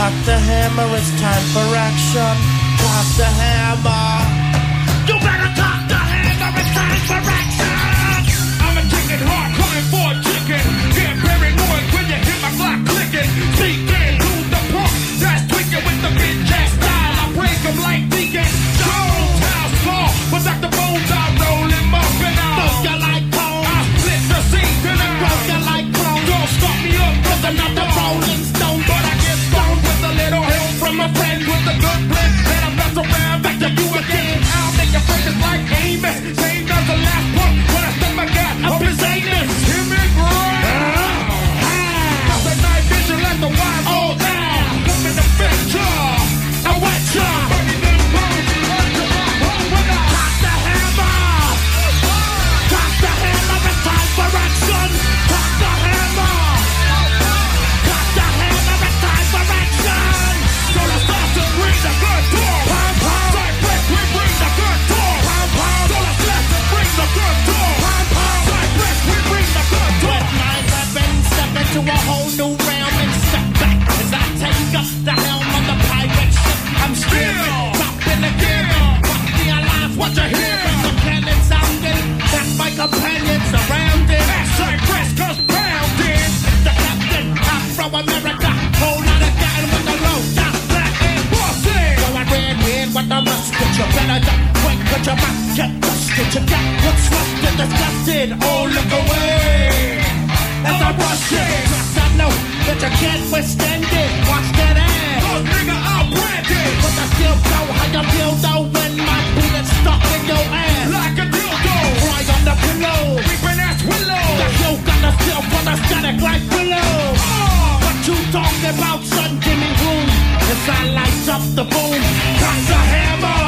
Cock the hammer, it's time for action. Cock the hammer. You better cock the hammer, it's time for action. I'm a chicken hard coming for a chicken. Get paranoid when you hear my clock clicking. Speaking to the punk that's tweaking with the bitch ass style. I break them like Deacon. Jones house small, but Dr. Bones I roll him up and out. Throw you like cones. I split the scene till it Throw grows. you like clones. Don't stop me up, cause I'm not the Rolling Stone. But I get stoned with a little help from a friend with a good blend. And I'm not around back to you again. I'll make your fingers like Amos. Same as the last one. When I step my guy up his anus. Hear me growl. Got the night vision like the wild all down. Coming to fetch ya. I wet ya. Baby, them bones, you heard your home when I Cock the hammer. Cock the hammer, it's time for action. Cock the hammer. Cock the hammer, it's time for action. so the stars to bring the good talk. Pom pom. Cypress, we bring the good talk. Pom pom. So the stars to bring the good talk. Pom pom. Cypress, we bring the good With talk. my weapon, step into a whole new realm and step back as I take up the helm of the pirate ship. I'm steering, dropping the gear, fuck the alarms, what you hearing? The cannon sounding, that's my companions surrounding. Cypress goes pounding. The captain, Afro-America, whole lot of guy with the low, not Latin. Bossing. So I ran in with the musket, you better duck quick, cause your mouth get busted. You got looks rusted, disgusted, oh look away. As I rush it, yes I know that you can't withstand it. Watch that ass, Cause nigga, I'm branded. but I still know how you feel though when my bullet stuck in your ass. Like a dildo. Cry on the pillow, Creeping ass willow. that you got the feel for the static like below. What you talking about, son? Give me room. As I light up the boom, cock the hammer.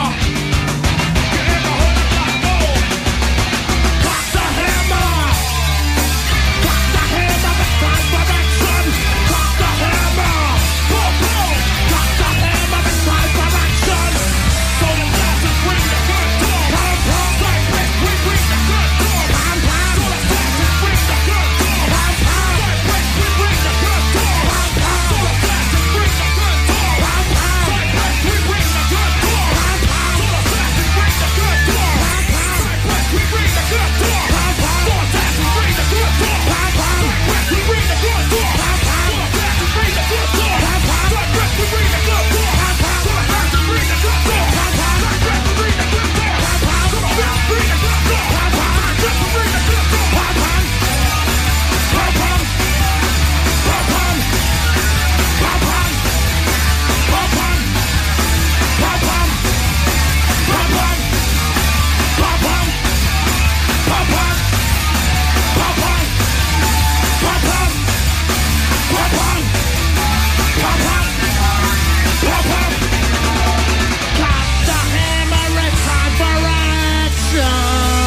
Cock the hammer. Cock the hammer, it's time for action. Cock the hammer. Boom, boom. Cock the hammer, it's time for action. So the stars to bring the good talk. Pom pom. Cypress, we bring the good talk. Pom pom. So the stars to bring the good talk. Pom pom. Cypress, we bring the good talk. Pom pom. So the stars to bring the good talk. Pom pom. Cypress, we bring the good talk. Pom pom. So the stars to bring the good talk. Pom pom. Cypress, we bring the good talk. Pom pom. So the stars to bring the good talk. Pom pom. Cypress, we bring the good talk. Pom pom. So the stars to bring the good talk. Pom pom. Cypress, we bring the good talk. Pom pom. So the stars to bring the good talk. Pom pom. Cypress, we bring the good talk. Pom pom. So the stars to bring the good talk. Pom pom. Cypress, we bring the good talk. Pom pom. Pom pom. Pom pom. Pom pom. Pom pom. Pom pom. Pom pom. Pom pom. Pom pom. Pom pom. Pom pom. Pom pom. Pom pom. Pom pom. Cock the hammer, it's time for action.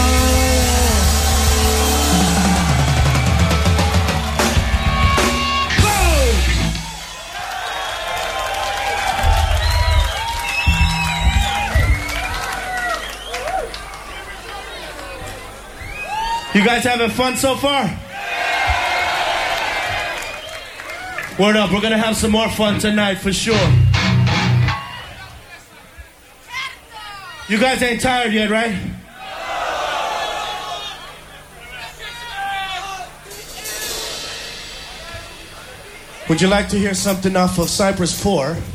You guys having fun so far? Word up, we're gonna have some more fun tonight for sure. You guys ain't tired yet, right? Would you like to hear something off of Cypress 4?